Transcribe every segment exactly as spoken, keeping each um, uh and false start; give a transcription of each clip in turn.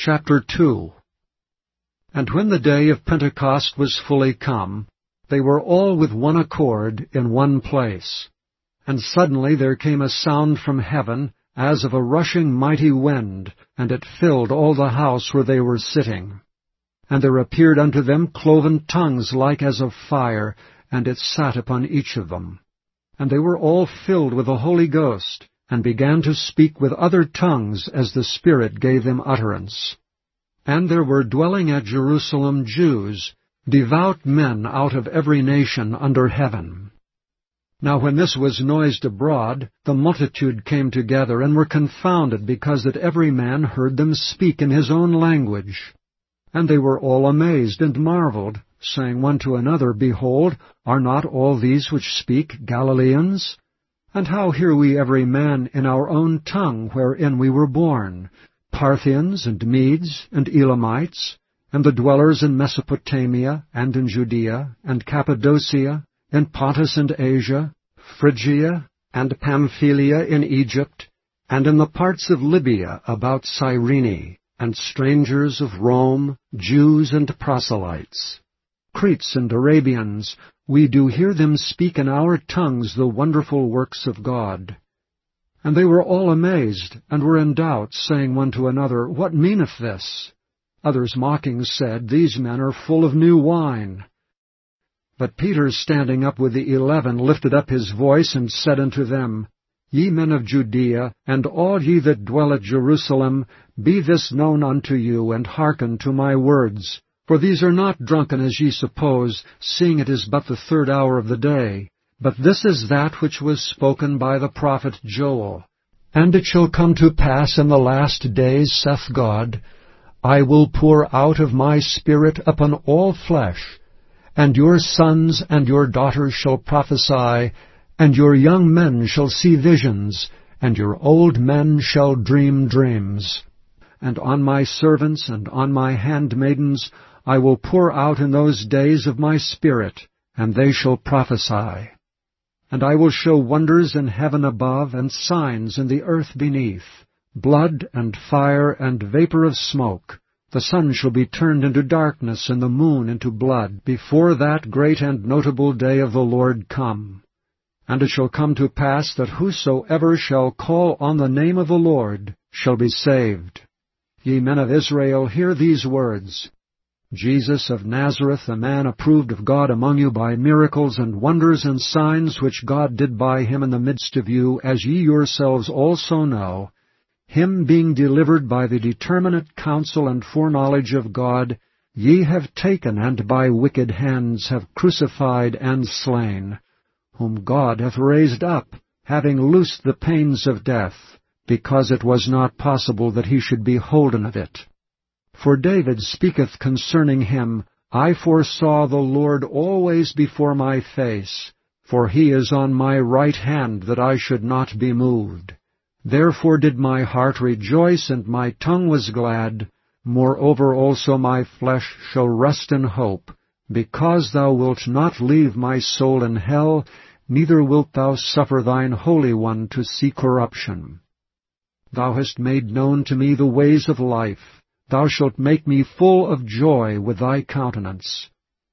Chapter two. And when the day of Pentecost was fully come, they were all with one accord in one place. And suddenly there came a sound from heaven, as of a rushing mighty wind, and it filled all the house where they were sitting. And there appeared unto them cloven tongues like as of fire, and it sat upon each of them. And they were all filled with the Holy Ghost, and began to speak with other tongues as the Spirit gave them utterance. And there were dwelling at Jerusalem Jews, devout men out of every nation under heaven. Now when this was noised abroad, the multitude came together, and were confounded, because that every man heard them speak in his own language. And they were all amazed and marveled, saying one to another, Behold, are not all these which speak Galileans? And how hear we every man in our own tongue wherein we were born, Parthians, and Medes, and Elamites, and the dwellers in Mesopotamia, and in Judea, and Cappadocia, in Pontus and Asia, Phrygia, and Pamphylia in Egypt, and in the parts of Libya about Cyrene, and strangers of Rome, Jews and proselytes, Cretes and Arabians, we do hear them speak in our tongues the wonderful works of God. And they were all amazed, and were in doubt, saying one to another, What meaneth this? Others mocking said, These men are full of new wine. But Peter, standing up with the eleven, lifted up his voice, and said unto them, Ye men of Judea, and all ye that dwell at Jerusalem, be this known unto you, and hearken to my words. For these are not drunken as ye suppose, seeing it is but the third hour of the day. But this is that which was spoken by the prophet Joel. And it shall come to pass in the last days, saith God, I will pour out of my Spirit upon all flesh, and your sons and your daughters shall prophesy, and your young men shall see visions, and your old men shall dream dreams. And on my servants and on my handmaidens I will pour out in those days of my Spirit, and they shall prophesy. And I will show wonders in heaven above, and signs in the earth beneath, blood and fire and vapor of smoke. The sun shall be turned into darkness, and the moon into blood, before that great and notable day of the Lord come. And it shall come to pass that whosoever shall call on the name of the Lord shall be saved. Ye men of Israel, hear these words. Jesus of Nazareth, a man approved of God among you by miracles and wonders and signs which God did by him in the midst of you, as ye yourselves also know, him being delivered by the determinate counsel and foreknowledge of God, ye have taken, and by wicked hands have crucified and slain, whom God hath raised up, having loosed the pains of death, because it was not possible that he should be holden of it. For David speaketh concerning him, I foresaw the Lord always before my face, for he is on my right hand, that I should not be moved. Therefore did my heart rejoice, and my tongue was glad. Moreover also my flesh shall rest in hope, because thou wilt not leave my soul in hell, neither wilt thou suffer thine Holy One to see corruption. Thou hast made known to me the ways of life. Thou shalt make me full of joy with thy countenance.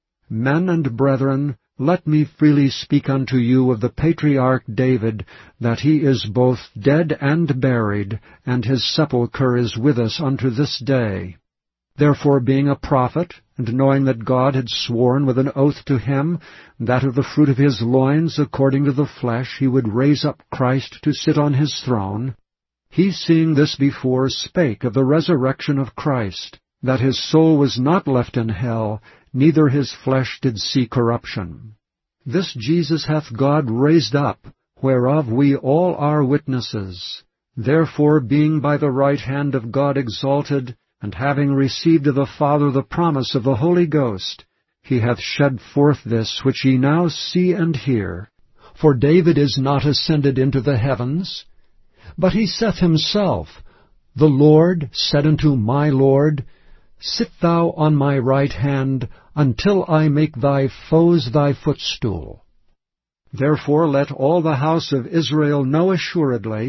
Men and brethren, let me freely speak unto you of the patriarch David, that he is both dead and buried, and his sepulchre is with us unto this day. Therefore, being a prophet, and knowing that God had sworn with an oath to him, that of the fruit of his loins, according to the flesh, he would raise up Christ to sit on his throne, he, seeing this before, spake of the resurrection of Christ, that his soul was not left in hell, neither his flesh did see corruption. This Jesus hath God raised up, whereof we all are witnesses. Therefore, being by the right hand of God exalted, and having received of the Father the promise of the Holy Ghost, he hath shed forth this which ye now see and hear. For David is not ascended into the heavens, but he saith himself, The Lord said unto my Lord, Sit thou on my right hand, until I make thy foes thy footstool. Therefore let all the house of Israel know assuredly,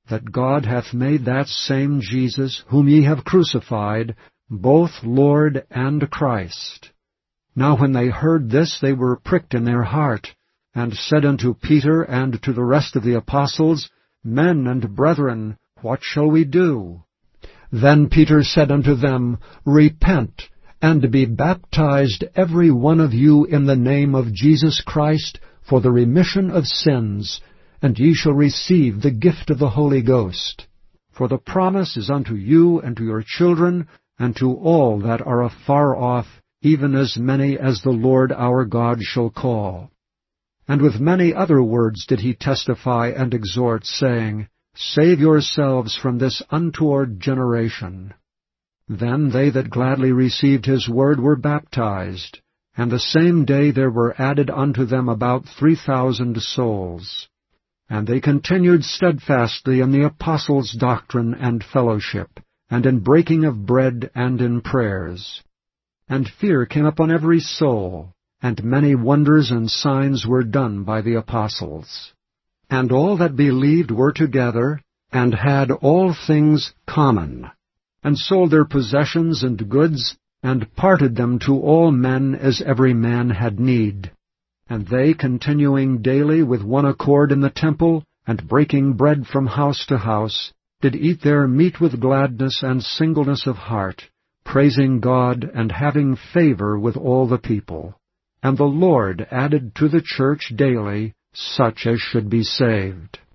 that God hath made that same Jesus, whom ye have crucified, both Lord and Christ. Now when they heard this, they were pricked in their heart, and said unto Peter and to the rest of the apostles, Men and brethren, what shall we do? Then Peter said unto them, Repent, and be baptized every one of you in the name of Jesus Christ for the remission of sins, and ye shall receive the gift of the Holy Ghost. For the promise is unto you and to your children, and to all that are afar off, even as many as the Lord our God shall call. And with many other words did he testify and exhort, saying, Save yourselves from this untoward generation. Then they that gladly received his word were baptized, and the same day there were added unto them about three thousand souls. And they continued steadfastly in the apostles' doctrine and fellowship, and in breaking of bread and in prayers. And fear came upon every soul, and many wonders and signs were done by the apostles. And all that believed were together, and had all things common, and sold their possessions and goods, and parted them to all men as every man had need. And they, continuing daily with one accord in the temple, and breaking bread from house to house, did eat their meat with gladness and singleness of heart, praising God and having favor with all the people. And the Lord added to the church daily such as should be saved.